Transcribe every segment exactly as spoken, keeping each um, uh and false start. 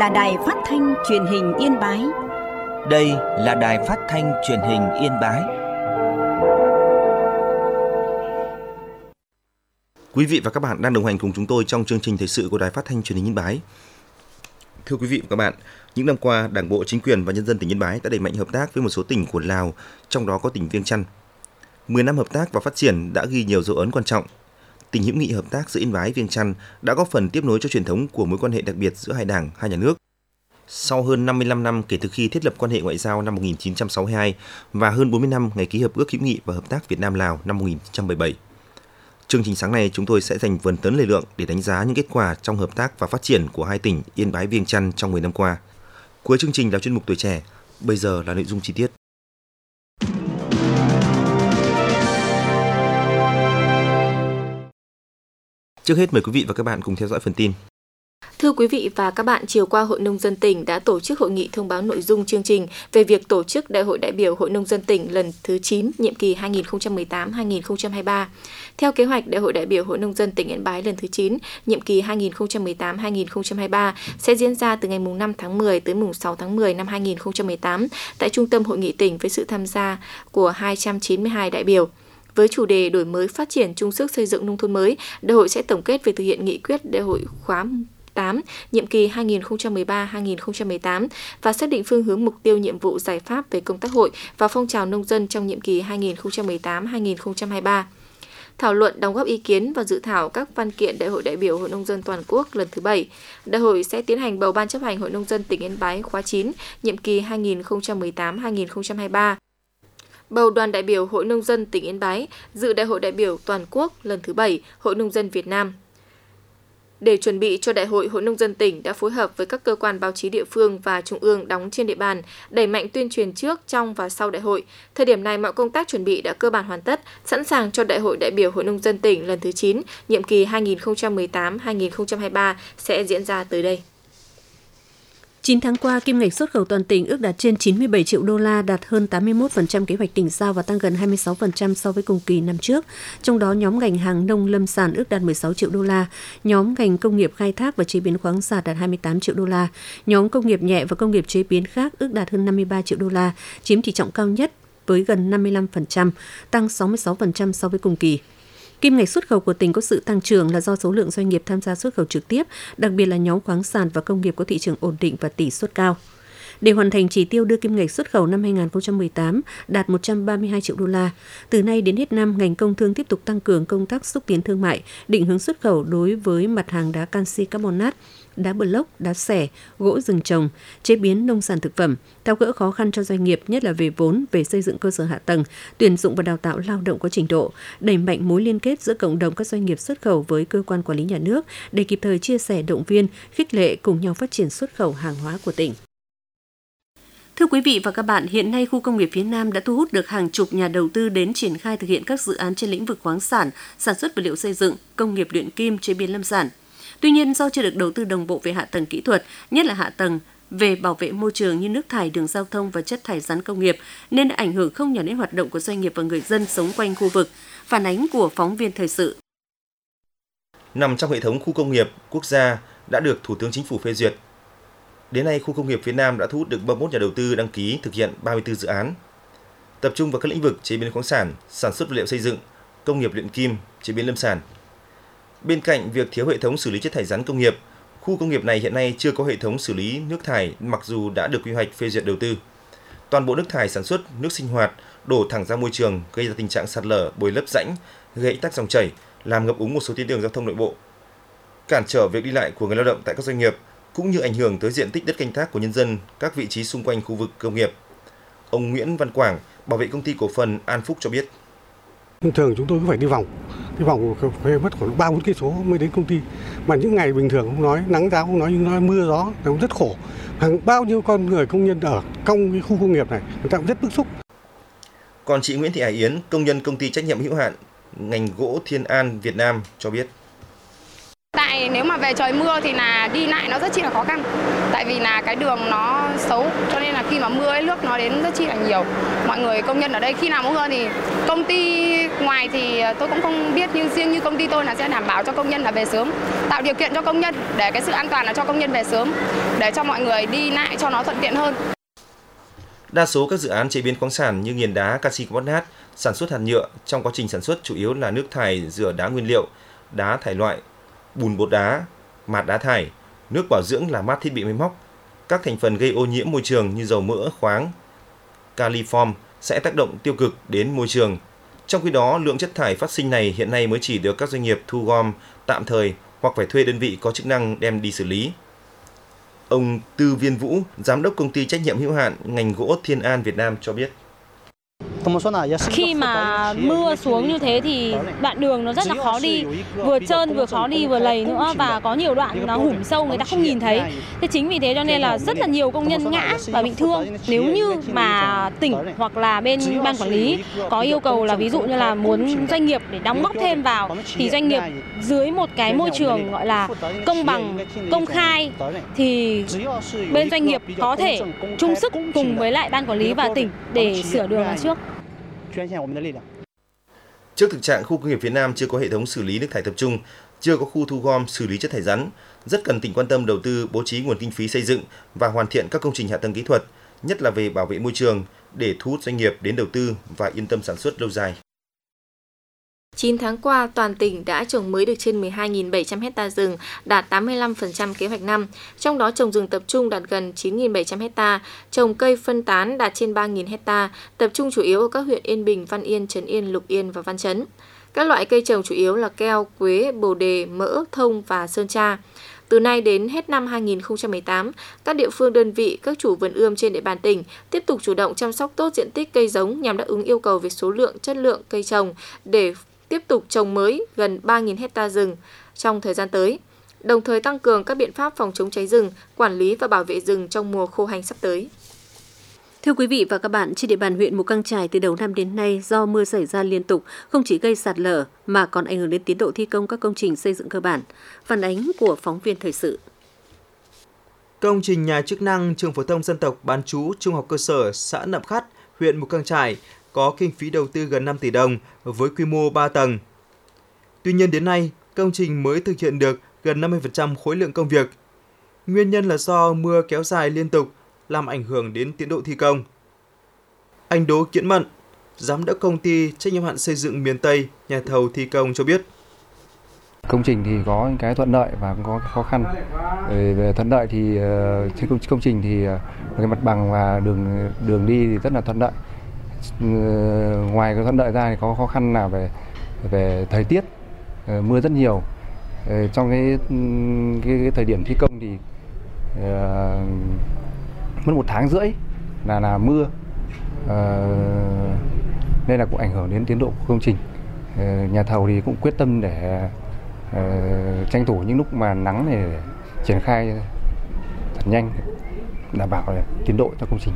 là đài phát thanh truyền hình Yên Bái. Đây là đài phát thanh truyền hình Yên Bái. Quý vị và các bạn đang đồng hành cùng chúng tôi trong chương trình thời sự của đài phát thanh truyền hình Yên Bái. Thưa quý vị và các bạn, những năm qua, Đảng bộ, chính quyền và nhân dân tỉnh Yên Bái đã đẩy mạnh hợp tác với một số tỉnh của Lào, trong đó có tỉnh Viêng Chăn. mười năm hợp tác và phát triển đã ghi nhiều dấu ấn quan trọng. Tình hữu nghị hợp tác giữa Yên Bái Viêng Chăn đã góp phần tiếp nối cho truyền thống của mối quan hệ đặc biệt giữa hai đảng, hai nhà nước. Sau hơn năm mươi lăm năm kể từ khi thiết lập quan hệ ngoại giao năm một nghìn chín trăm sáu mươi hai và hơn bốn mươi năm ngày ký hiệp ước hữu nghị và hợp tác Việt Nam Lào năm một nghìn chín trăm bảy mươi bảy. Chương trình sáng nay chúng tôi sẽ dành phần lớn thời lượng để đánh giá những kết quả trong hợp tác và phát triển của hai tỉnh Yên Bái Viêng Chăn trong mười năm qua. Cuối chương trình là chuyên mục Tuổi trẻ, bây giờ là nội dung chi tiết. Trước hết mời quý vị và các bạn cùng theo dõi phần tin. Thưa quý vị và các bạn, chiều qua Hội Nông dân tỉnh đã tổ chức hội nghị thông báo nội dung chương trình về việc tổ chức Đại hội đại biểu Hội Nông dân tỉnh lần thứ chín, nhiệm kỳ hai nghìn không trăm mười tám đến hai nghìn không trăm hai mươi ba. Theo kế hoạch, Đại hội đại biểu Hội Nông dân tỉnh Yên Bái lần thứ chín, nhiệm kỳ hai nghìn không trăm mười tám đến hai nghìn không trăm hai mươi ba sẽ diễn ra từ ngày năm tháng mười tới mùng sáu tháng mười năm hai nghìn không trăm mười tám tại Trung tâm Hội nghị tỉnh với sự tham gia của hai trăm chín mươi hai đại biểu. Với chủ đề đổi mới phát triển chung sức xây dựng nông thôn mới, đại hội sẽ tổng kết về thực hiện nghị quyết đại hội khóa tám, nhiệm kỳ hai nghìn không trăm mười ba đến hai nghìn không trăm mười tám và xác định phương hướng mục tiêu nhiệm vụ giải pháp về công tác hội và phong trào nông dân trong nhiệm kỳ hai nghìn không trăm mười tám đến hai nghìn không trăm hai mươi ba. Thảo luận đóng góp ý kiến và dự thảo các văn kiện Đại hội đại biểu Hội Nông dân toàn quốc lần thứ bảy. Đại hội sẽ tiến hành bầu Ban chấp hành Hội Nông dân tỉnh Yên Bái khóa chín, nhiệm kỳ hai nghìn không trăm mười tám đến hai nghìn không trăm hai mươi ba. Bầu đoàn đại biểu Hội Nông dân tỉnh Yên Bái dự Đại hội đại biểu toàn quốc lần thứ bảy Hội Nông dân Việt Nam. Để chuẩn bị cho Đại hội, Hội Nông dân tỉnh đã phối hợp với các cơ quan báo chí địa phương và trung ương đóng trên địa bàn, đẩy mạnh tuyên truyền trước, trong và sau đại hội. Thời điểm này, mọi công tác chuẩn bị đã cơ bản hoàn tất, sẵn sàng cho Đại hội đại biểu Hội Nông dân tỉnh lần thứ chín, nhiệm kỳ hai nghìn không trăm mười tám đến hai nghìn không trăm hai mươi ba sẽ diễn ra tới đây. chín tháng qua, kim ngạch xuất khẩu toàn tỉnh ước đạt trên chín mươi bảy triệu đô la, đạt hơn tám mươi mốt phần trăm kế hoạch tỉnh giao và tăng gần hai mươi sáu phần trăm so với cùng kỳ năm trước. Trong đó, nhóm ngành hàng nông lâm sản ước đạt mười sáu triệu đô la, nhóm ngành công nghiệp khai thác và chế biến khoáng sản đạt hai mươi tám triệu đô la, nhóm công nghiệp nhẹ và công nghiệp chế biến khác ước đạt hơn năm mươi ba triệu đô la, chiếm tỷ trọng cao nhất với gần năm mươi lăm phần trăm, tăng sáu mươi sáu phần trăm so với cùng kỳ. Kim ngạch xuất khẩu của tỉnh có sự tăng trưởng là do số lượng doanh nghiệp tham gia xuất khẩu trực tiếp, đặc biệt là nhóm khoáng sản và công nghiệp có thị trường ổn định và tỷ suất cao. Để hoàn thành chỉ tiêu đưa kim ngạch xuất khẩu năm hai nghìn không trăm mười tám đạt một trăm ba mươi hai triệu đô la, từ nay đến hết năm, ngành công thương tiếp tục tăng cường công tác xúc tiến thương mại, định hướng xuất khẩu đối với mặt hàng đá canxi carbonate, đá block, đá xẻ, gỗ rừng trồng, chế biến nông sản thực phẩm, tháo gỡ khó khăn cho doanh nghiệp, nhất là về vốn, về xây dựng cơ sở hạ tầng, tuyển dụng và đào tạo lao động có trình độ, đẩy mạnh mối liên kết giữa cộng đồng các doanh nghiệp xuất khẩu với cơ quan quản lý nhà nước để kịp thời chia sẻ, động viên, khích lệ cùng nhau phát triển xuất khẩu hàng hóa của tỉnh. Thưa quý vị và các bạn, hiện nay khu công nghiệp phía Nam đã thu hút được hàng chục nhà đầu tư đến triển khai thực hiện các dự án trên lĩnh vực khoáng sản, sản xuất vật liệu xây dựng, công nghiệp luyện kim, chế biến lâm sản. Tuy nhiên, do chưa được đầu tư đồng bộ về hạ tầng kỹ thuật, nhất là hạ tầng về bảo vệ môi trường như nước thải, đường giao thông và chất thải rắn công nghiệp, nên đã ảnh hưởng không nhỏ đến hoạt động của doanh nghiệp và người dân sống quanh khu vực. Phản ánh của phóng viên thời sự. Nằm trong hệ thống khu công nghiệp quốc gia đã được Thủ tướng Chính phủ phê duyệt. Đến nay, khu công nghiệp phía Nam đã thu hút được ba mươi mốt nhà đầu tư đăng ký thực hiện ba mươi tư dự án, tập trung vào các lĩnh vực chế biến khoáng sản, sản xuất vật liệu xây dựng, công nghiệp luyện kim, chế biến lâm sản. Bên cạnh việc thiếu hệ thống xử lý chất thải rắn công nghiệp, khu công nghiệp này hiện nay chưa có hệ thống xử lý nước thải mặc dù đã được quy hoạch phê duyệt đầu tư. Toàn bộ nước thải sản xuất, nước sinh hoạt đổ thẳng ra môi trường, gây ra tình trạng sạt lở, bồi lấp rãnh, gây ách tắc dòng chảy, làm ngập úng một số tuyến đường giao thông nội bộ, cản trở việc đi lại của người lao động tại các doanh nghiệp, cũng như ảnh hưởng tới diện tích đất canh tác của nhân dân các vị trí xung quanh khu vực công nghiệp. Ông Nguyễn Văn Quảng, bảo vệ công ty cổ phần An Phúc cho biết. Thường chúng tôi cứ phải đi vòng, đi vòng phải mất khoảng ba bốn cây số mới đến công ty. Mà những ngày bình thường không nói, nắng giáo không nói, nhưng nói mưa gió nó rất khổ. Hàng bao nhiêu con người công nhân ở trong cái khu công nghiệp này, người ta cũng rất bức xúc. Còn chị Nguyễn Thị Hải Yến, công nhân công ty trách nhiệm hữu hạn ngành gỗ Thiên An Việt Nam cho biết. Tại nếu mà về trời mưa thì là đi lại nó rất chi là khó khăn. Tại vì là cái đường nó xấu, cho nên là khi mà mưa ấy, nước nó đến rất chi là nhiều. Mọi người công nhân ở đây khi nào mưa thì công ty ngoài thì tôi cũng không biết, nhưng riêng như công ty tôi là sẽ đảm bảo cho công nhân là về sớm, tạo điều kiện cho công nhân để cái sự an toàn là cho công nhân về sớm, để cho mọi người đi lại cho nó thuận tiện hơn. Đa số các dự án chế biến khoáng sản như nghiền đá, canxi carbonate, sản xuất hạt nhựa trong quá trình sản xuất chủ yếu là nước thải rửa đá nguyên liệu, đá thải loại, bùn bột đá, mạt đá thải, nước bảo dưỡng làm mát thiết bị máy móc. Các thành phần gây ô nhiễm môi trường như dầu mỡ, khoáng, caliform sẽ tác động tiêu cực đến môi trường. Trong khi đó, lượng chất thải phát sinh này hiện nay mới chỉ được các doanh nghiệp thu gom tạm thời hoặc phải thuê đơn vị có chức năng đem đi xử lý. Ông Tư Viên Vũ, giám đốc công ty trách nhiệm hữu hạn ngành gỗ Thiên An Việt Nam cho biết. Khi mà mưa xuống như thế thì đoạn đường nó rất là khó đi, vừa trơn vừa khó đi vừa lầy nữa, và có nhiều đoạn nó hủm sâu người ta không nhìn thấy. Thế chính vì thế cho nên là rất là nhiều công nhân ngã và bị thương. Nếu như mà tỉnh hoặc là bên ban quản lý có yêu cầu là ví dụ như là muốn doanh nghiệp để đóng góp thêm vào, thì doanh nghiệp dưới một cái môi trường gọi là công bằng, công khai, thì bên doanh nghiệp có thể chung sức cùng với lại ban quản lý và tỉnh để sửa đường là trước. Trước thực trạng khu công nghiệp phía Nam chưa có hệ thống xử lý nước thải tập trung, chưa có khu thu gom xử lý chất thải rắn, rất cần tỉnh quan tâm đầu tư bố trí nguồn kinh phí xây dựng và hoàn thiện các công trình hạ tầng kỹ thuật, nhất là về bảo vệ môi trường để thu hút doanh nghiệp đến đầu tư và yên tâm sản xuất lâu dài. chín tháng qua, toàn tỉnh đã trồng mới được trên mười hai nghìn bảy trăm ha rừng, đạt tám mươi lăm phần trăm kế hoạch năm. Trong đó trồng rừng tập trung đạt gần chín nghìn bảy trăm ha, trồng cây phân tán đạt trên ba nghìn ha, tập trung chủ yếu ở các huyện Yên Bình, Văn Yên, Trấn Yên, Lục Yên và Văn Chấn. Các loại cây trồng chủ yếu là keo, quế, bồ đề, mỡ, thông và sơn tra. Từ nay đến hết năm hai nghìn không trăm mười tám, các địa phương đơn vị, các chủ vườn ươm trên địa bàn tỉnh tiếp tục chủ động chăm sóc tốt diện tích cây giống nhằm đáp ứng yêu cầu về số lượng, chất lượng cây trồng để tiếp tục trồng mới gần ba nghìn ha rừng trong thời gian tới, đồng thời tăng cường các biện pháp phòng chống cháy rừng, quản lý và bảo vệ rừng trong mùa khô hành sắp tới. Thưa quý vị và các bạn, trên địa bàn huyện Mù Cang Chải từ đầu năm đến nay, do mưa xảy ra liên tục, không chỉ gây sạt lở mà còn ảnh hưởng đến tiến độ thi công các công trình xây dựng cơ bản. Phản ánh của phóng viên thời sự. Công trình nhà chức năng trường phổ thông dân tộc bán trú trung học cơ sở xã Nậm Khắt, huyện Mù Cang Chải có kinh phí đầu tư gần năm tỷ đồng với quy mô ba tầng. Tuy nhiên đến nay, công trình mới thực hiện được gần năm mươi phần trăm khối lượng công việc. Nguyên nhân là do mưa kéo dài liên tục làm ảnh hưởng đến tiến độ thi công. Anh Đỗ Kiễn Mận, giám đốc công ty trách nhiệm hữu hạn xây dựng miền Tây, nhà thầu thi công cho biết. Công trình thì có những cái thuận lợi và có khó khăn. Về thuận lợi thì trên công trình thì cái mặt bằng và đường đường đi thì rất là thuận lợi. Ngoài cái thuận lợi ra thì có khó khăn là về về thời tiết, mưa rất nhiều. Trong cái cái, cái thời điểm thi công thì uh, mất một tháng rưỡi là là mưa, uh, nên là cũng ảnh hưởng đến tiến độ của công trình. Uh, nhà thầu thì cũng quyết tâm để uh, tranh thủ những lúc mà nắng để triển khai thật nhanh, đảm bảo tiến độ cho công trình.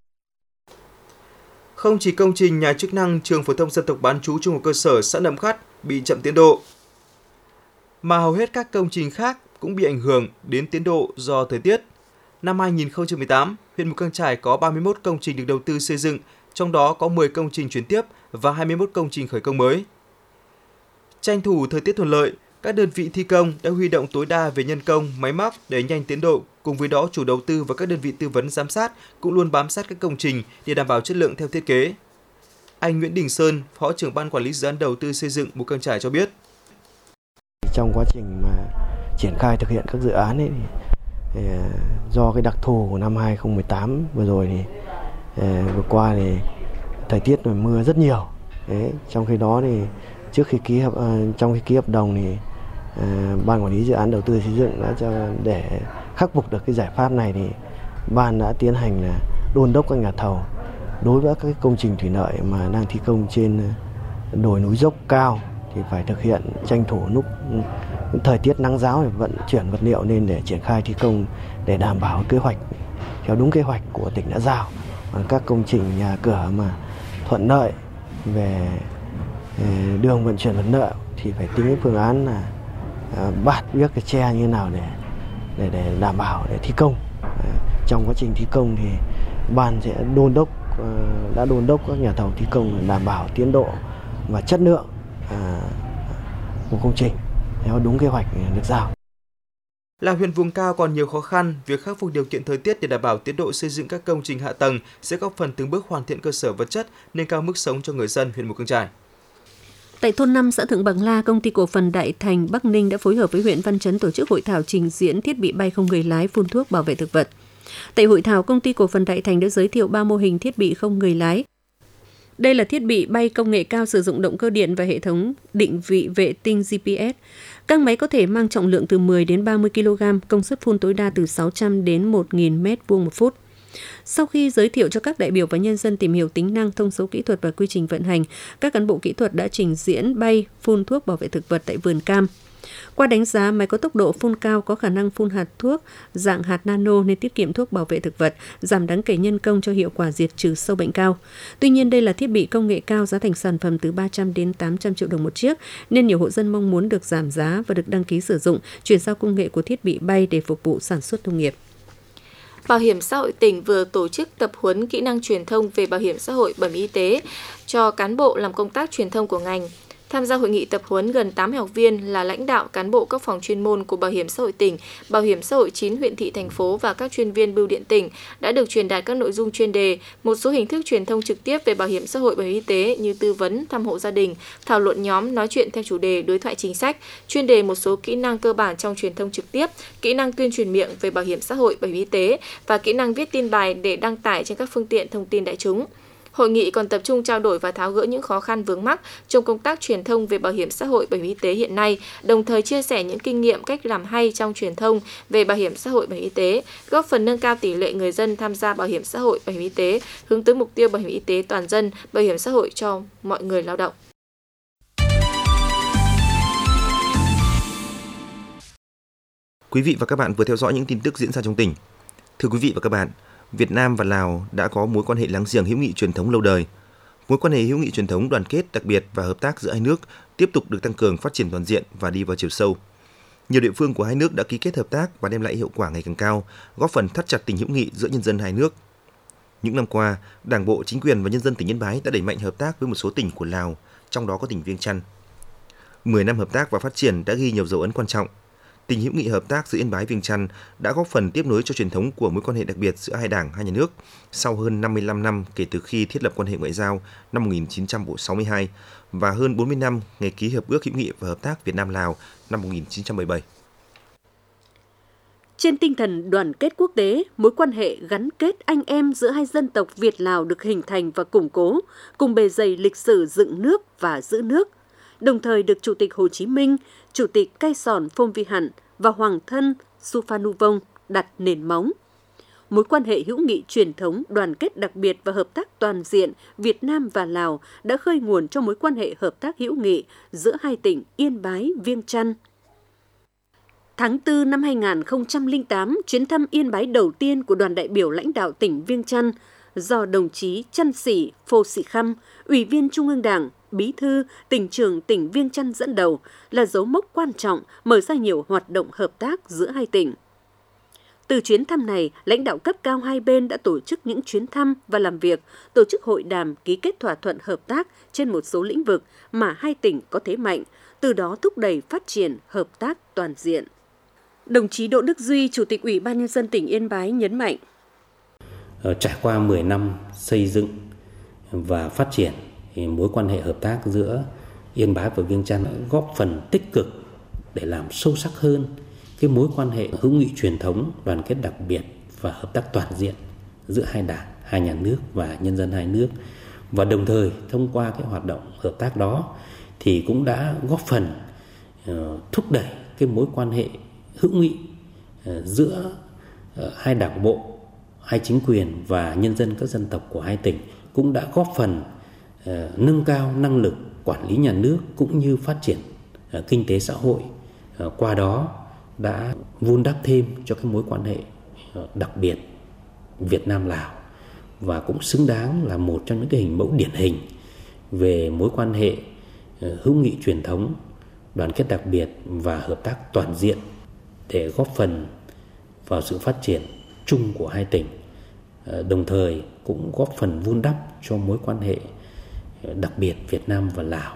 Không chỉ công trình nhà chức năng trường phổ thông dân tộc bán trú trung học cơ sở xã Nậm Khắt bị chậm tiến độ, mà hầu hết các công trình khác cũng bị ảnh hưởng đến tiến độ do thời tiết. Năm hai nghìn không trăm mười tám, huyện Mù Cang Chải có ba mươi mốt công trình được đầu tư xây dựng, trong đó có mười công trình chuyển tiếp và hai mươi mốt công trình khởi công mới. Tranh thủ thời tiết thuận lợi, các đơn vị thi công đã huy động tối đa về nhân công, máy móc để nhanh tiến độ. Cùng với đó, chủ đầu tư và các đơn vị tư vấn giám sát cũng luôn bám sát các công trình để đảm bảo chất lượng theo thiết kế. Anh Nguyễn Đình Sơn, Phó trưởng ban quản lý dự án đầu tư xây dựng Mù Cang Chải cho biết. Trong quá trình mà triển khai thực hiện các dự án ấy, thì, do cái đặc thù của năm hai nghìn không trăm mười tám vừa rồi thì vừa qua thì thời tiết và mưa rất nhiều. Đấy, trong khi đó thì trước khi ký hợp trong khi ký hợp đồng thì ban quản lý dự án đầu tư xây dựng đã cho để khắc phục được cái giải pháp này thì ban đã tiến hành là đôn đốc các nhà thầu đối với các công trình thủy lợi mà đang thi công trên đồi núi dốc cao thì phải thực hiện tranh thủ lúc thời tiết nắng ráo để vận chuyển vật liệu lên để triển khai thi công để đảm bảo kế hoạch theo đúng kế hoạch của tỉnh đã giao. Và các công trình nhà cửa mà thuận lợi về đường vận chuyển vật liệu thì phải tính phương án là bạt viết cái tre như nào để để để đảm bảo để thi công. Trong quá trình thi công thì ban sẽ đôn đốc đã đôn đốc các nhà thầu thi công đảm bảo tiến độ và chất lượng của công trình theo đúng kế hoạch được giao. Là huyện vùng cao còn nhiều khó khăn, việc khắc phục điều kiện thời tiết để đảm bảo tiến độ xây dựng các công trình hạ tầng sẽ góp phần từng bước hoàn thiện cơ sở vật chất, nâng cao mức sống cho người dân huyện Mù Cang Chải. Tại thôn năm xã Thượng Bằng La, công ty cổ phần Đại Thành Bắc Ninh đã phối hợp với huyện Văn Chấn tổ chức hội thảo trình diễn thiết bị bay không người lái phun thuốc bảo vệ thực vật. Tại hội thảo, công ty cổ phần Đại Thành đã giới thiệu ba mô hình thiết bị không người lái. Đây là thiết bị bay công nghệ cao sử dụng động cơ điện và hệ thống định vị vệ tinh giê pê ét. Các máy có thể mang trọng lượng từ mười đến ba mươi ki lô gam, công suất phun tối đa từ sáu trăm đến một nghìn mét vuông một phút. Sau khi giới thiệu cho các đại biểu và nhân dân tìm hiểu tính năng, thông số kỹ thuật và quy trình vận hành, các cán bộ kỹ thuật đã trình diễn bay phun thuốc bảo vệ thực vật tại vườn cam. Qua đánh giá, máy có tốc độ phun cao, có khả năng phun hạt thuốc dạng hạt nano nên tiết kiệm thuốc bảo vệ thực vật, giảm đáng kể nhân công cho hiệu quả diệt trừ sâu bệnh cao. Tuy nhiên, đây là thiết bị công nghệ cao, giá thành sản phẩm từ ba trăm đến tám trăm triệu đồng một chiếc, nên nhiều hộ dân mong muốn được giảm giá và được đăng ký sử dụng, chuyển giao công nghệ của thiết bị bay để phục vụ sản xuất nông nghiệp. Bảo hiểm xã hội tỉnh vừa tổ chức tập huấn kỹ năng truyền thông về bảo hiểm xã hội, bảo hiểm y tế cho cán bộ làm công tác truyền thông của ngành. Tham gia hội nghị tập huấn gần tám mươi học viên là lãnh đạo cán bộ các phòng chuyên môn của Bảo hiểm xã hội tỉnh, Bảo hiểm xã hội chín huyện thị thành phố và các chuyên viên bưu điện tỉnh đã được truyền đạt các nội dung chuyên đề, một số hình thức truyền thông trực tiếp về bảo hiểm xã hội, bảo hiểm y tế như tư vấn, thăm hộ gia đình, thảo luận nhóm, nói chuyện theo chủ đề, đối thoại chính sách, chuyên đề một số kỹ năng cơ bản trong truyền thông trực tiếp, kỹ năng tuyên truyền miệng về bảo hiểm xã hội, bảo hiểm y tế và kỹ năng viết tin bài để đăng tải trên các phương tiện thông tin đại chúng. Hội nghị còn tập trung trao đổi và tháo gỡ những khó khăn vướng mắc trong công tác truyền thông về bảo hiểm xã hội, bảo hiểm y tế hiện nay, đồng thời chia sẻ những kinh nghiệm cách làm hay trong truyền thông về bảo hiểm xã hội, bảo hiểm y tế, góp phần nâng cao tỷ lệ người dân tham gia bảo hiểm xã hội, bảo hiểm y tế, hướng tới mục tiêu bảo hiểm y tế toàn dân, bảo hiểm xã hội cho mọi người lao động. Quý vị và các bạn vừa theo dõi những tin tức diễn ra trong tỉnh. Thưa quý vị và các bạn, Việt Nam và Lào đã có mối quan hệ láng giềng hữu nghị truyền thống lâu đời. Mối quan hệ hữu nghị truyền thống đoàn kết đặc biệt và hợp tác giữa hai nước tiếp tục được tăng cường, phát triển toàn diện và đi vào chiều sâu. Nhiều địa phương của hai nước đã ký kết hợp tác và đem lại hiệu quả ngày càng cao, góp phần thắt chặt tình hữu nghị giữa nhân dân hai nước. Những năm qua, Đảng bộ, chính quyền và nhân dân tỉnh Yên Bái đã đẩy mạnh hợp tác với một số tỉnh của Lào, trong đó có tỉnh Viêng Chăn. mười năm hợp tác và phát triển đã ghi nhiều dấu ấn quan trọng. Tình hữu nghị hợp tác giữa Yên Bái Viêng Chăn đã góp phần tiếp nối cho truyền thống của mối quan hệ đặc biệt giữa hai đảng, hai nhà nước sau hơn năm mươi lăm năm kể từ khi thiết lập quan hệ ngoại giao năm một nghìn chín trăm sáu mươi hai và hơn bốn mươi năm ngày ký Hiệp ước hữu nghị và hợp tác Việt Nam-Lào năm một nghìn chín trăm bảy mươi bảy. Trên tinh thần đoàn kết quốc tế, mối quan hệ gắn kết anh em giữa hai dân tộc Việt-Lào được hình thành và củng cố, cùng bề dày lịch sử dựng nước và giữ nước, đồng thời được Chủ tịch Hồ Chí Minh, Chủ tịch Cai Sòn Phôm Vi Hẳn và Hoàng thân Suphanuvong đặt nền móng. Mối quan hệ hữu nghị truyền thống, đoàn kết đặc biệt và hợp tác toàn diện Việt Nam và Lào đã khơi nguồn cho mối quan hệ hợp tác hữu nghị giữa hai tỉnh Yên Bái, Viêng Chăn. Tháng tư năm hai nghìn không trăm lẻ tám, chuyến thăm Yên Bái đầu tiên của đoàn đại biểu lãnh đạo tỉnh Viêng Chăn do đồng chí Chăn Sỉ Phô Sỉ Khăm, Ủy viên Trung ương Đảng, Bí thư, tỉnh trưởng tỉnh Viêng Chăn dẫn đầu là dấu mốc quan trọng mở ra nhiều hoạt động hợp tác giữa hai tỉnh. Từ chuyến thăm này, lãnh đạo cấp cao hai bên đã tổ chức những chuyến thăm và làm việc, tổ chức hội đàm ký kết thỏa thuận hợp tác trên một số lĩnh vực mà hai tỉnh có thế mạnh, từ đó thúc đẩy phát triển hợp tác toàn diện. Đồng chí Đỗ Đức Duy, Chủ tịch Ủy ban Nhân dân tỉnh Yên Bái nhấn mạnh. Trải qua mười năm xây dựng và phát triển, mối quan hệ hợp tác giữa Yên Bái và Viêng Chăn góp phần tích cực để làm sâu sắc hơn cái mối quan hệ hữu nghị truyền thống, đoàn kết đặc biệt và hợp tác toàn diện giữa hai đảng, hai nhà nước và nhân dân hai nước. Và đồng thời thông qua cái hoạt động hợp tác đó thì cũng đã góp phần uh, thúc đẩy cái mối quan hệ hữu nghị uh, giữa uh, hai đảng bộ, hai chính quyền và nhân dân các dân tộc của hai tỉnh, cũng đã góp phần uh, nâng cao năng lực quản lý nhà nước cũng như phát triển uh, kinh tế xã hội. Uh, qua đó đã vun đắp thêm cho cái mối quan hệ uh, đặc biệt Việt Nam-Lào và cũng xứng đáng là một trong những cái hình mẫu điển hình về mối quan hệ uh, hữu nghị truyền thống đoàn kết đặc biệt và hợp tác toàn diện để góp phần vào sự phát triển chung của hai tỉnh, đồng thời cũng góp phần vun đắp cho mối quan hệ đặc biệt Việt Nam và Lào.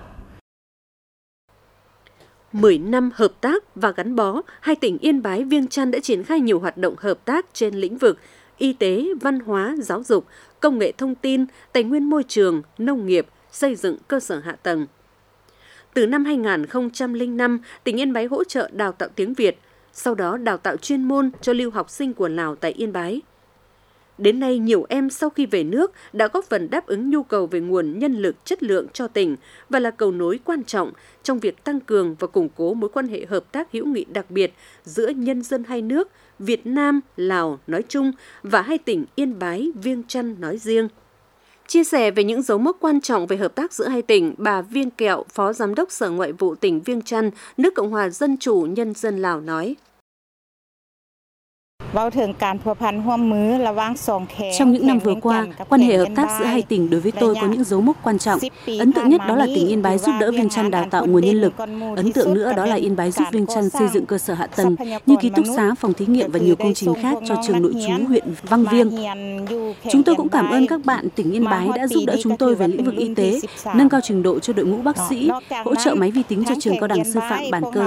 mười năm hợp tác và gắn bó, hai tỉnh Yên Bái, Viêng Chăn đã triển khai nhiều hoạt động hợp tác trên lĩnh vực y tế, văn hóa, giáo dục, công nghệ thông tin, tài nguyên môi trường, nông nghiệp, xây dựng cơ sở hạ tầng. Từ năm hai nghìn không trăm lẻ năm, tỉnh Yên Bái hỗ trợ đào tạo tiếng Việt, sau đó đào tạo chuyên môn cho lưu học sinh của Lào tại Yên Bái. Đến nay, nhiều em sau khi về nước đã góp phần đáp ứng nhu cầu về nguồn nhân lực chất lượng cho tỉnh và là cầu nối quan trọng trong việc tăng cường và củng cố mối quan hệ hợp tác hữu nghị đặc biệt giữa nhân dân hai nước Việt Nam, Lào nói chung và hai tỉnh Yên Bái, Viêng Chăn nói riêng. Chia sẻ về những dấu mốc quan trọng về hợp tác giữa hai tỉnh, bà Viên Kẹo, Phó Giám đốc Sở Ngoại vụ tỉnh Viêng Chăn, nước Cộng hòa Dân chủ Nhân dân Lào nói. Trong những năm vừa qua, quan hệ hợp tác giữa hai tỉnh đối với tôi có những dấu mốc quan trọng. Ấn tượng nhất đó là tỉnh Yên Bái giúp đỡ Viêng Chăn đào tạo nguồn nhân lực. Ấn tượng nữa đó là Yên Bái giúp Viêng Chăn xây dựng cơ sở hạ tầng như ký túc xá, phòng thí nghiệm và nhiều công trình khác cho trường nội trú huyện Văn Viêng. Chúng tôi cũng cảm ơn các bạn tỉnh Yên Bái đã giúp đỡ chúng tôi về lĩnh vực y tế, nâng cao trình độ cho đội ngũ bác sĩ, hỗ trợ máy vi tính cho trường cao đẳng sư phạm Bản Cơn.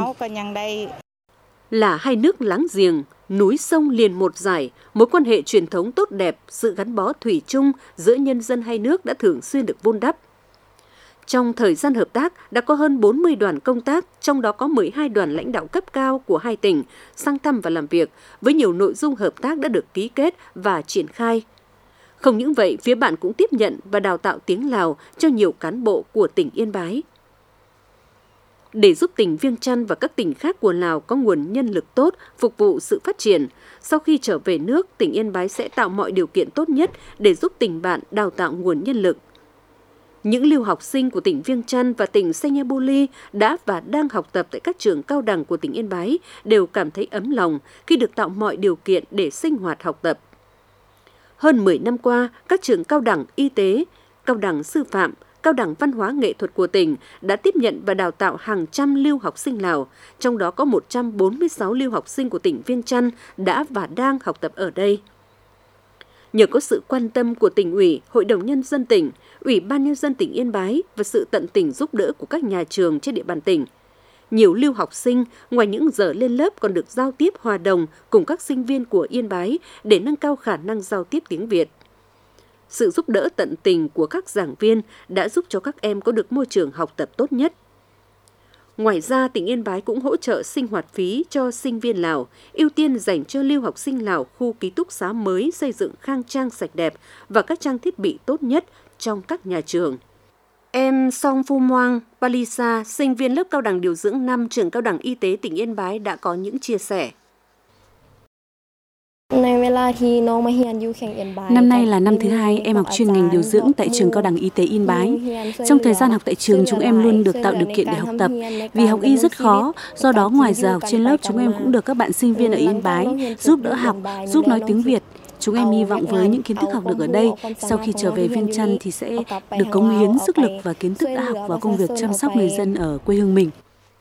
Là hai nước láng giềng, núi sông liền một dải, mối quan hệ truyền thống tốt đẹp, sự gắn bó thủy chung giữa nhân dân hai nước đã thường xuyên được vun đắp. Trong thời gian hợp tác, đã có hơn bốn mươi đoàn công tác, trong đó có mười hai đoàn lãnh đạo cấp cao của hai tỉnh sang thăm và làm việc, với nhiều nội dung hợp tác đã được ký kết và triển khai. Không những vậy, phía bạn cũng tiếp nhận và đào tạo tiếng Lào cho nhiều cán bộ của tỉnh Yên Bái. Để giúp tỉnh Viêng Chăn và các tỉnh khác của Lào có nguồn nhân lực tốt phục vụ sự phát triển, sau khi trở về nước, tỉnh Yên Bái sẽ tạo mọi điều kiện tốt nhất để giúp tỉnh bạn đào tạo nguồn nhân lực. Những lưu học sinh của tỉnh Viêng Chăn và tỉnh Senyabuli đã và đang học tập tại các trường cao đẳng của tỉnh Yên Bái đều cảm thấy ấm lòng khi được tạo mọi điều kiện để sinh hoạt học tập. Hơn mười năm qua, các trường cao đẳng y tế, cao đẳng sư phạm, Cao đẳng Văn hóa Nghệ thuật của tỉnh đã tiếp nhận và đào tạo hàng trăm lưu học sinh Lào, trong đó có một trăm bốn mươi sáu lưu học sinh của tỉnh Viêng Chăn đã và đang học tập ở đây. Nhờ có sự quan tâm của tỉnh ủy, Hội đồng Nhân dân tỉnh, Ủy ban Nhân dân tỉnh Yên Bái và sự tận tình giúp đỡ của các nhà trường trên địa bàn tỉnh, nhiều lưu học sinh ngoài những giờ lên lớp còn được giao tiếp hòa đồng cùng các sinh viên của Yên Bái để nâng cao khả năng giao tiếp tiếng Việt. Sự giúp đỡ tận tình của các giảng viên đã giúp cho các em có được môi trường học tập tốt nhất. Ngoài ra, tỉnh Yên Bái cũng hỗ trợ sinh hoạt phí cho sinh viên Lào, ưu tiên dành cho lưu học sinh Lào khu ký túc xá mới xây dựng khang trang sạch đẹp và các trang thiết bị tốt nhất trong các nhà trường. Em Song Phu Moang Palisa, sinh viên lớp cao đẳng điều dưỡng năm trường cao đẳng y tế tỉnh Yên Bái đã có những chia sẻ. Năm nay là năm thứ hai em học chuyên ngành điều dưỡng tại trường cao đẳng y tế Yên Bái. Trong thời gian học tại trường, chúng em luôn được tạo điều kiện để học tập. Vì học y rất khó, do đó ngoài giờ học trên lớp, chúng em cũng được các bạn sinh viên ở Yên Bái giúp đỡ học, giúp nói tiếng Việt. Chúng em hy vọng với những kiến thức học được ở đây, sau khi trở về Viêng Chăn thì sẽ được cống hiến sức lực và kiến thức đã học vào công việc chăm sóc người dân ở quê hương mình.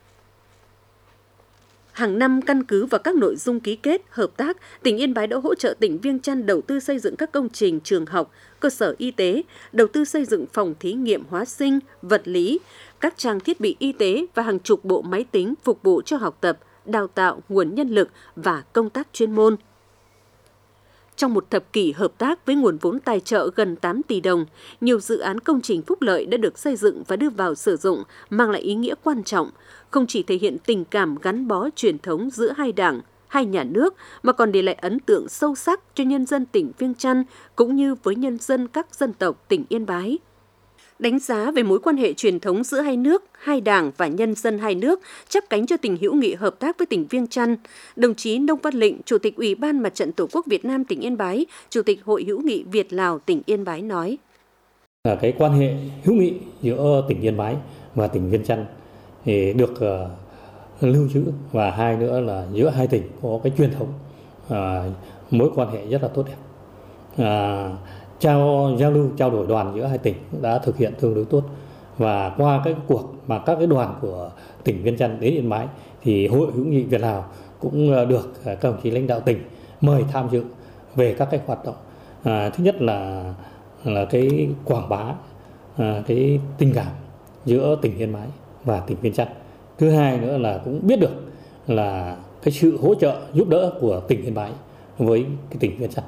Hàng năm căn cứ vào các nội dung ký kết, hợp tác, tỉnh Yên Bái đã hỗ trợ tỉnh Viêng Chăn đầu tư xây dựng các công trình trường học, cơ sở y tế, đầu tư xây dựng phòng thí nghiệm hóa sinh, vật lý, các trang thiết bị y tế và hàng chục bộ máy tính phục vụ cho học tập, đào tạo nguồn nhân lực và công tác chuyên môn. Trong một thập kỷ hợp tác với nguồn vốn tài trợ gần tám tỷ đồng, nhiều dự án công trình phúc lợi đã được xây dựng và đưa vào sử dụng, mang lại ý nghĩa quan trọng, không chỉ thể hiện tình cảm gắn bó truyền thống giữa hai đảng, hai nhà nước, mà còn để lại ấn tượng sâu sắc cho nhân dân tỉnh Viêng Chăn cũng như với nhân dân các dân tộc tỉnh Yên Bái. Đánh giá về mối quan hệ truyền thống giữa hai nước, hai đảng và nhân dân hai nước, chắp cánh cho tình hữu nghị hợp tác với tỉnh Viêng Chăn, đồng chí Nông Văn Lịnh, Chủ tịch Ủy ban Mặt trận Tổ quốc Việt Nam tỉnh Yên Bái, Chủ tịch Hội hữu nghị Việt-Lào tỉnh Yên Bái nói. Là cái quan hệ hữu nghị giữa tỉnh Yên Bái và tỉnh Viêng Chăn thì được uh, lưu trữ, và hai nữa là giữa hai tỉnh có cái truyền thống uh, mối quan hệ rất là tốt đẹp. Uh, Trao giao lưu trao đổi đoàn giữa hai tỉnh đã thực hiện tương đối tốt, Và qua các cuộc mà các cái đoàn của tỉnh Viêng Chăn đến Yên Bái thì Hội hữu nghị Việt Lào cũng được các đồng chí lãnh đạo tỉnh mời tham dự về các cái hoạt động. À, thứ nhất là là cái quảng bá à, cái tình cảm giữa tỉnh Yên Bái và tỉnh Viêng Chăn. Thứ hai nữa là cũng biết được là cái sự hỗ trợ giúp đỡ của tỉnh Yên Bái với cái tỉnh Viêng Chăn.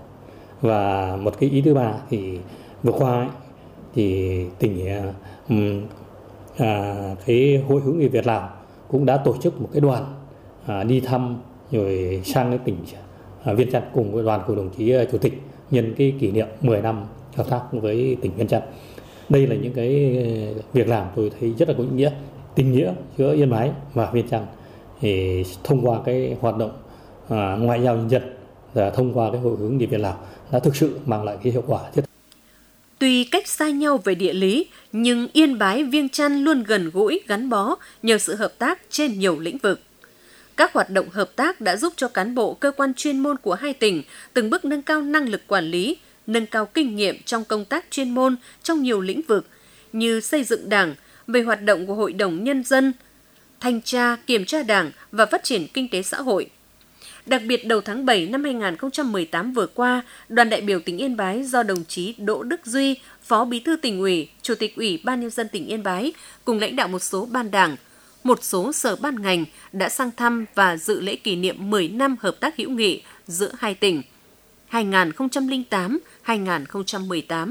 Và một cái ý thứ ba thì vừa qua ấy, thì tỉnh um, à, cái Hội hữu nghị Việt Lào cũng đã tổ chức một cái đoàn à, đi thăm rồi sang cái tỉnh à, Viêng Chăn cùng với đoàn của đồng chí uh, chủ tịch nhân cái kỷ niệm mười năm hợp tác với tỉnh Viêng Chăn. Đây là những cái việc làm tôi thấy rất là có ý nghĩa, tình nghĩa giữa Yên Bái và Viêng Chăn thì thông qua cái hoạt động à, ngoại giao nhân dân và thông qua cái Hội hữu nghị Việt Lào đã thực sự mang lại cái hiệu quả thiết. Tuy cách xa nhau về địa lý, nhưng Yên Bái Viêng Chăn luôn gần gũi, gắn bó nhờ sự hợp tác trên nhiều lĩnh vực. Các hoạt động hợp tác đã giúp cho cán bộ cơ quan chuyên môn của hai tỉnh từng bước nâng cao năng lực quản lý, nâng cao kinh nghiệm trong công tác chuyên môn trong nhiều lĩnh vực như xây dựng Đảng, về hoạt động của Hội đồng Nhân dân, thanh tra, kiểm tra Đảng và phát triển kinh tế xã hội. Đặc biệt đầu tháng bảy năm hai nghìn không trăm mười tám vừa qua, đoàn đại biểu tỉnh Yên Bái do đồng chí Đỗ Đức Duy, Phó Bí thư Tỉnh ủy, Chủ tịch Ủy ban Nhân dân tỉnh Yên Bái cùng lãnh đạo một số ban đảng, một số sở ban ngành đã sang thăm và dự lễ kỷ niệm mười năm hợp tác hữu nghị giữa hai tỉnh hai nghìn không trăm lẻ tám đến hai nghìn không trăm mười tám.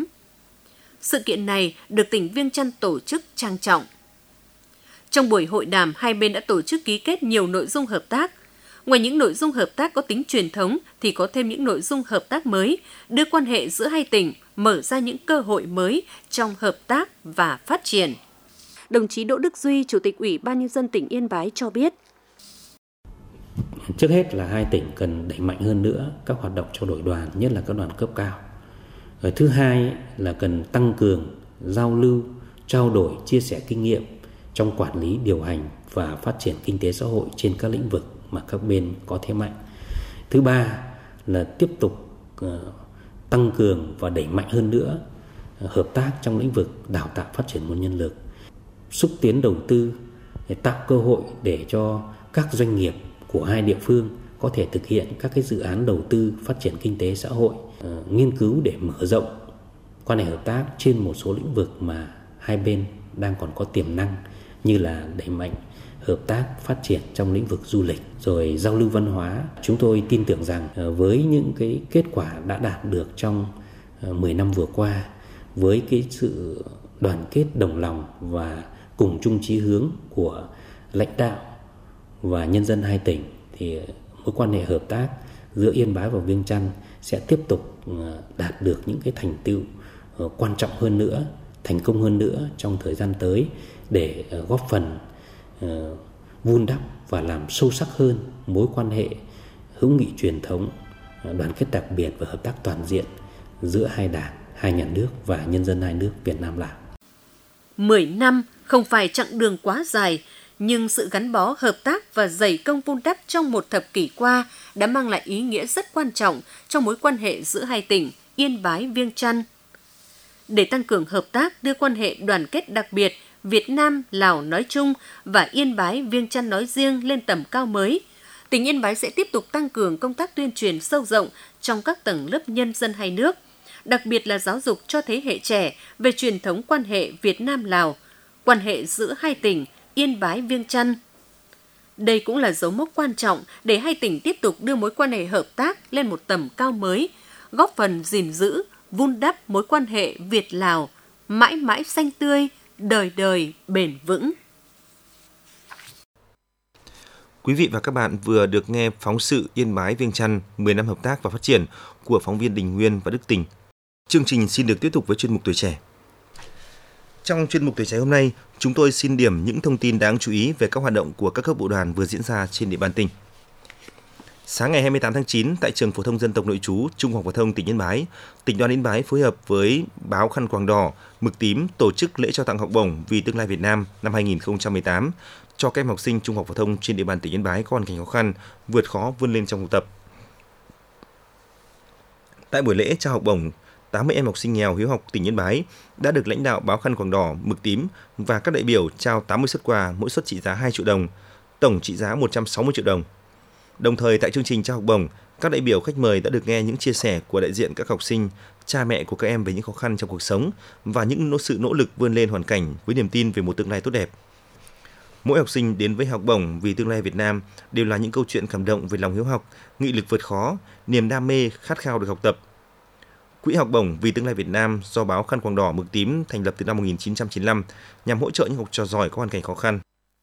Sự kiện này được tỉnh Viêng Chăn tổ chức trang trọng. Trong buổi hội đàm, hai bên đã tổ chức ký kết nhiều nội dung hợp tác. Ngoài những nội dung hợp tác có tính truyền thống thì có thêm những nội dung hợp tác mới, đưa quan hệ giữa hai tỉnh mở ra những cơ hội mới trong hợp tác và phát triển. Đồng chí Đỗ Đức Duy, Chủ tịch Ủy ban Nhân dân tỉnh Yên Bái cho biết. Trước hết là hai tỉnh cần đẩy mạnh hơn nữa các hoạt động trao đổi đoàn, nhất là các đoàn cấp cao. Và thứ hai là cần tăng cường giao lưu, trao đổi, chia sẻ kinh nghiệm trong quản lý, điều hành và phát triển kinh tế xã hội trên các lĩnh vực mà các bên có thế mạnh. Thứ ba là tiếp tục uh, tăng cường và đẩy mạnh hơn nữa uh, hợp tác trong lĩnh vực đào tạo phát triển nguồn nhân lực, xúc tiến đầu tư để tạo cơ hội để cho các doanh nghiệp của hai địa phương có thể thực hiện các cái dự án đầu tư phát triển kinh tế xã hội, uh, nghiên cứu để mở rộng quan hệ hợp tác trên một số lĩnh vực mà hai bên đang còn có tiềm năng, như là đẩy mạnh hợp tác phát triển trong lĩnh vực du lịch, rồi giao lưu văn hóa. Chúng tôi tin tưởng rằng với những cái kết quả đã đạt được trong mười năm vừa qua, với cái sự đoàn kết đồng lòng và cùng chung chí hướng của lãnh đạo và nhân dân hai tỉnh, thì mối quan hệ hợp tác giữa Yên Bái và Viêng Chăn sẽ tiếp tục đạt được những cái thành tựu quan trọng hơn nữa, thành công hơn nữa trong thời gian tới, để góp phần uh, vun đắp và làm sâu sắc hơn mối quan hệ hữu nghị truyền thống, uh, đoàn kết đặc biệt và hợp tác toàn diện giữa hai đảng, hai nhà nước và nhân dân hai nước Việt Nam Lào. mười năm không phải chặng đường quá dài, nhưng sự gắn bó, hợp tác và dày công vun đắp trong một thập kỷ qua đã mang lại ý nghĩa rất quan trọng trong mối quan hệ giữa hai tỉnh Yên Bái, Viêng Chăn. Để tăng cường hợp tác, đưa quan hệ đoàn kết đặc biệt Việt Nam, Lào nói chung và Yên Bái, Viêng Chăn nói riêng lên tầm cao mới, tỉnh Yên Bái sẽ tiếp tục tăng cường công tác tuyên truyền sâu rộng trong các tầng lớp nhân dân hai nước, đặc biệt là giáo dục cho thế hệ trẻ về truyền thống quan hệ Việt Nam-Lào, quan hệ giữa hai tỉnh Yên Bái, Viêng Chăn. Đây cũng là dấu mốc quan trọng để hai tỉnh tiếp tục đưa mối quan hệ hợp tác lên một tầm cao mới, góp phần gìn giữ, vun đắp mối quan hệ Việt-Lào mãi mãi xanh tươi, đời đời bền vững. Quý vị và các bạn vừa được nghe phóng sự Yên Bái Viêng Chăn mười năm hợp tác và phát triển của phóng viên Đình Nguyên và Đức Tình. Chương trình xin được tiếp tục với chuyên mục Tuổi Trẻ. Trong chuyên mục Tuổi Trẻ hôm nay, chúng tôi xin điểm những thông tin đáng chú ý về các hoạt động của các cấp bộ đoàn vừa diễn ra trên địa bàn tỉnh. Sáng ngày hai mươi tám tháng chín, tại trường phổ thông dân tộc nội trú Trung học phổ thông tỉnh Yên Bái, tỉnh đoàn Yên Bái phối hợp với báo Khăn Quàng Đỏ, Mực Tím tổ chức lễ trao tặng học bổng vì tương lai Việt Nam năm hai nghìn không trăm mười tám cho các em học sinh trung học phổ thông trên địa bàn tỉnh Yên Bái có hoàn cảnh khó khăn, vượt khó vươn lên trong học tập. Tại buổi lễ trao học bổng, tám mươi em học sinh nghèo hiếu học tỉnh Yên Bái đã được lãnh đạo báo Khăn Quàng Đỏ, Mực Tím và các đại biểu trao tám mươi suất quà, mỗi suất trị giá hai triệu đồng, tổng trị giá một trăm sáu mươi triệu đồng. Đồng thời tại chương trình trao học bổng, các đại biểu khách mời đã được nghe những chia sẻ của đại diện các học sinh, cha mẹ của các em về những khó khăn trong cuộc sống và những sự nỗ lực vươn lên hoàn cảnh với niềm tin về một tương lai tốt đẹp. Mỗi học sinh đến với học bổng vì tương lai Việt Nam đều là những câu chuyện cảm động về lòng hiếu học, nghị lực vượt khó, niềm đam mê, khát khao được học tập. Quỹ học bổng vì tương lai Việt Nam do báo Khăn Quàng Đỏ, Mực Tím thành lập từ năm một nghìn chín trăm chín mươi lăm nhằm hỗ trợ những học trò giỏi có hoàn cảnh khó khăn.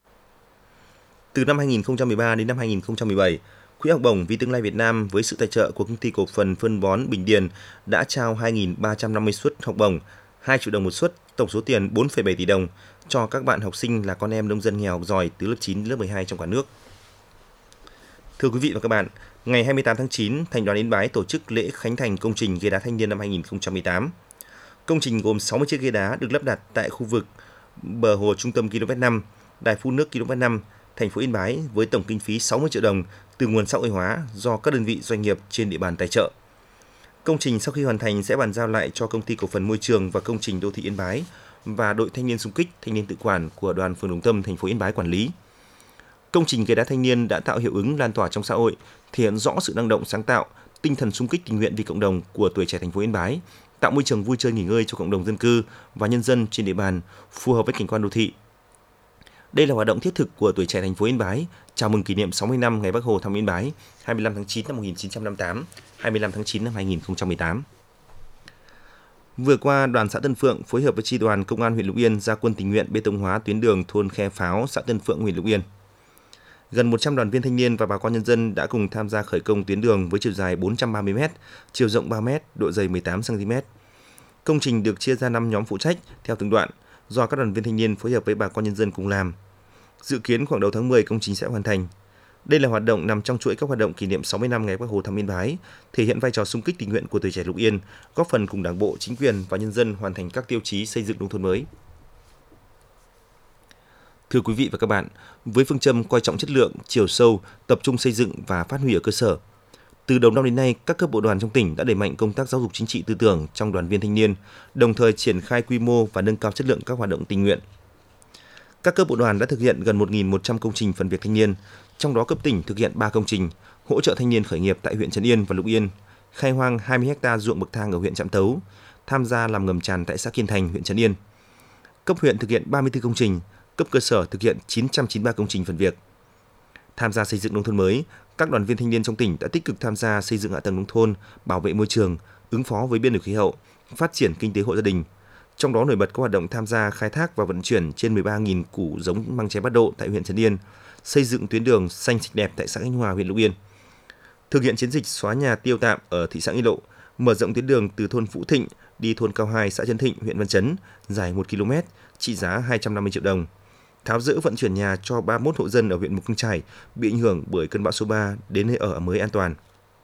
Từ năm hai nghìn không trăm mười ba đến năm hai nghìn không trăm mười bảy, Quỹ học bổng vì tương lai Việt Nam với sự tài trợ của Công ty Cổ phần Phân bón Bình Điền đã trao hai nghìn ba trăm năm mươi suất học bổng, hai triệu đồng một suất, tổng số tiền bốn phẩy bảy tỷ đồng cho các bạn học sinh là con em nông dân nghèo học giỏi từ lớp chín đến lớp mười hai trong cả nước. Thưa quý vị và các bạn, ngày hai mươi tám tháng chín, Thành đoàn Yên Bái tổ chức lễ khánh thành công trình ghế đá thanh niên năm hai nghìn không trăm mười tám. Công trình gồm sáu mươi chiếc ghế đá được lắp đặt tại khu vực bờ hồ trung tâm ki lô mét năm, đài phun nước ki lô mét năm, thành phố Yên Bái với tổng kinh phí sáu mươi triệu đồng từ nguồn xã hội hóa do các đơn vị doanh nghiệp trên địa bàn tài trợ. Công trình sau khi hoàn thành sẽ bàn giao lại cho Công ty Cổ phần Môi trường và Công trình Đô thị Yên Bái và đội thanh niên xung kích, thanh niên tự quản của đoàn phường Đồng Tâm, thành phố Yên Bái quản lý. Công trình ghế đá thanh niên đã tạo hiệu ứng lan tỏa trong xã hội, thể hiện rõ sự năng động sáng tạo, tinh thần xung kích tình nguyện vì cộng đồng của tuổi trẻ thành phố Yên Bái, tạo môi trường vui chơi nghỉ ngơi cho cộng đồng dân cư và nhân dân trên địa bàn phù hợp với cảnh quan đô thị. Đây là hoạt động thiết thực của tuổi trẻ thành phố Yên Bái chào mừng kỷ niệm sáu mươi năm ngày Bác Hồ thăm Yên Bái, hai mươi lăm tháng chín năm một nghìn chín trăm năm mươi tám, hai mươi lăm tháng chín năm hai nghìn không trăm mười tám. Vừa qua, đoàn xã Tân Phượng phối hợp với chi đoàn Công an huyện Lục Yên ra quân tình nguyện bê tông hóa tuyến đường thôn Khe Pháo, xã Tân Phượng, huyện Lục Yên. Gần một trăm đoàn viên thanh niên và bà con nhân dân đã cùng tham gia khởi công tuyến đường với chiều dài bốn trăm ba mươi mét, chiều rộng ba mét, độ dày mười tám xăng ti mét. Công trình được chia ra năm nhóm phụ trách theo từng đoạn, do các đoàn viên thanh niên phối hợp với bà con nhân dân cùng làm. Dự kiến khoảng đầu tháng mười công trình sẽ hoàn thành. Đây là hoạt động nằm trong chuỗi các hoạt động kỷ niệm sáu mươi năm ngày Bác Hồ thăm Yên Bái, thể hiện vai trò xung kích tình nguyện của tuổi trẻ Lục Yên, góp phần cùng Đảng bộ, chính quyền và nhân dân hoàn thành các tiêu chí xây dựng nông thôn mới. Thưa quý vị và các bạn, với phương châm coi trọng chất lượng, chiều sâu, tập trung xây dựng và phát huy ở cơ sở, từ đầu năm đến nay, các cấp bộ đoàn trong tỉnh đã đẩy mạnh công tác giáo dục chính trị tư tưởng trong đoàn viên thanh niên, đồng thời triển khai quy mô và nâng cao chất lượng các hoạt động tình nguyện. Các cấp bộ đoàn đã thực hiện gần một nghìn một trăm công trình phần việc thanh niên, trong đó cấp tỉnh thực hiện ba công trình hỗ trợ thanh niên khởi nghiệp tại huyện Trấn Yên và Lục Yên, khai hoang hai mươi héc ta ruộng bậc thang ở huyện Trạm Tấu, tham gia làm ngầm tràn tại xã Kiên Thành, huyện Trấn Yên. Cấp huyện thực hiện ba mươi tư công trình, cấp cơ sở thực hiện chín trăm chín mươi ba công trình phần việc. Tham gia xây dựng nông thôn mới, các đoàn viên thanh niên trong tỉnh đã tích cực tham gia xây dựng hạ tầng nông thôn, bảo vệ môi trường, ứng phó với biến đổi khí hậu, phát triển kinh tế hộ gia đình. Trong đó nổi bật có hoạt động tham gia khai thác và vận chuyển trên mười ba nghìn củ giống măng trái bắt độ tại huyện Trấn Yên, xây dựng tuyến đường xanh sạch đẹp tại xã Khánh Hòa, huyện Lục Yên. Thực hiện chiến dịch xóa nhà tiêu tạm ở thị xã Nghi Lộ, mở rộng tuyến đường từ thôn Phú Thịnh đi thôn Cao Hai, xã Trấn Thịnh, huyện Văn Chấn, dài một ki lô mét, trị giá hai trăm năm mươi triệu đồng. Tháo dỡ vận chuyển nhà cho ba mươi mốt hộ dân ở huyện Mù Căng Chải bị ảnh hưởng bởi cơn bão số ba đến nơi ở mới an toàn.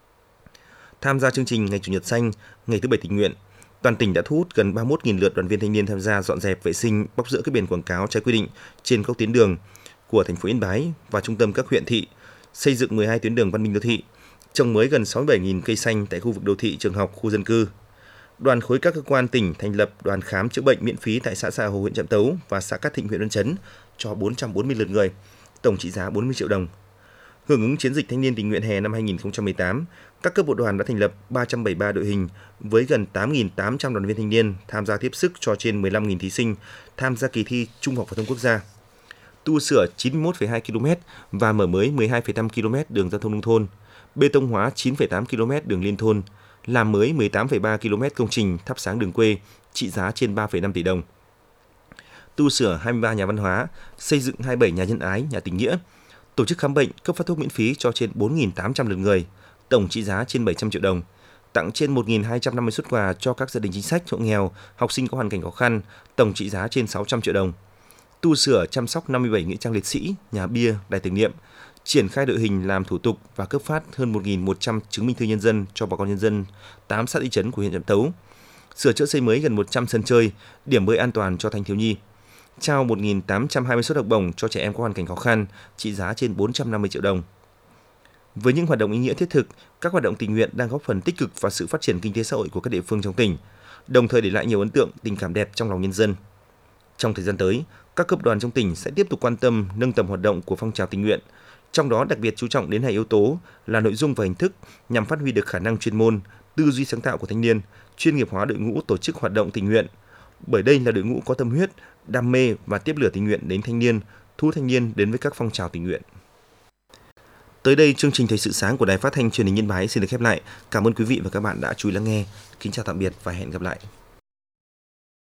Tham gia chương trình Ngày Chủ nhật xanh, Ngày thứ bảy tình nguyện, toàn tỉnh đã thu hút gần ba mươi mốt nghìn lượt đoàn viên thanh niên tham gia dọn dẹp vệ sinh, bóc dỡ các biển quảng cáo trái quy định trên các tuyến đường của thành phố Yên Bái và trung tâm các huyện thị, xây dựng mười hai tuyến đường văn minh đô thị, trồng mới gần sáu mươi bảy nghìn cây xanh tại khu vực đô thị, trường học, khu dân cư. Đoàn khối các cơ quan tỉnh thành lập đoàn khám chữa bệnh miễn phí tại xã Xà Hồ, huyện Trạm Tấu và xã Cát Thịnh, huyện Văn Chấn cho bốn trăm bốn mươi lượt người, tổng trị giá bốn mươi triệu đồng. Hưởng ứng chiến dịch thanh niên tình nguyện hè năm hai nghìn không trăm mười tám, các cấp bộ đoàn đã thành lập ba trăm bảy mươi ba đội hình với gần tám nghìn tám trăm đoàn viên thanh niên tham gia tiếp sức cho trên mười lăm nghìn thí sinh tham gia kỳ thi Trung học phổ thông quốc gia. Tu sửa chín mươi mốt phẩy hai ki lô mét và mở mới mười hai phẩy năm ki lô mét đường giao thông nông thôn, bê tông hóa chín phẩy tám ki lô mét đường liên thôn, làm mới mười tám phẩy ba ki lô mét công trình thắp sáng đường quê, trị giá trên ba phẩy năm tỷ đồng. Tu sửa hai mươi ba nhà văn hóa, xây dựng hai mươi bảy nhà nhân ái, nhà tình nghĩa, tổ chức khám bệnh, cấp phát thuốc miễn phí cho trên bốn nghìn tám trăm lượt người, tổng trị giá trên bảy trăm triệu đồng, tặng trên một nghìn hai trăm năm mươi suất quà cho các gia đình chính sách, hộ nghèo, học sinh có hoàn cảnh khó khăn, tổng trị giá trên sáu trăm triệu đồng. Tu sửa chăm sóc năm mươi bảy nghĩa trang liệt sĩ, nhà bia, đài tưởng niệm, triển khai đội hình làm thủ tục và cấp phát hơn một nghìn một trăm chứng minh thư nhân dân cho bà con nhân dân tám xã thị trấn của huyện Trạm Tấu, sửa chữa xây mới gần một trăm sân chơi, điểm bơi an toàn cho thanh thiếu nhi, trao một nghìn tám trăm hai mươi suất học bổng cho trẻ em có hoàn cảnh khó khăn, trị giá trên bốn trăm năm mươi triệu đồng. Với những hoạt động ý nghĩa thiết thực, các hoạt động tình nguyện đang góp phần tích cực vào sự phát triển kinh tế xã hội của các địa phương trong tỉnh, đồng thời để lại nhiều ấn tượng, tình cảm đẹp trong lòng nhân dân. Trong thời gian tới, các cấp đoàn trong tỉnh sẽ tiếp tục quan tâm nâng tầm hoạt động của phong trào tình nguyện, trong đó đặc biệt chú trọng đến hai yếu tố là nội dung và hình thức nhằm phát huy được khả năng chuyên môn, tư duy sáng tạo của thanh niên, chuyên nghiệp hóa đội ngũ tổ chức hoạt động tình nguyện. Bởi đây là đội ngũ có tâm huyết, đam mê và tiếp lửa tình nguyện đến thanh niên, thu thanh niên đến với các phong trào tình nguyện. Tới đây, chương trình Thời sự sáng của Đài Phát thanh Truyền hình Yên Bái xin được khép lại. Cảm ơn quý vị và các bạn đã chú ý lắng nghe. Kính chào tạm biệt và hẹn gặp lại.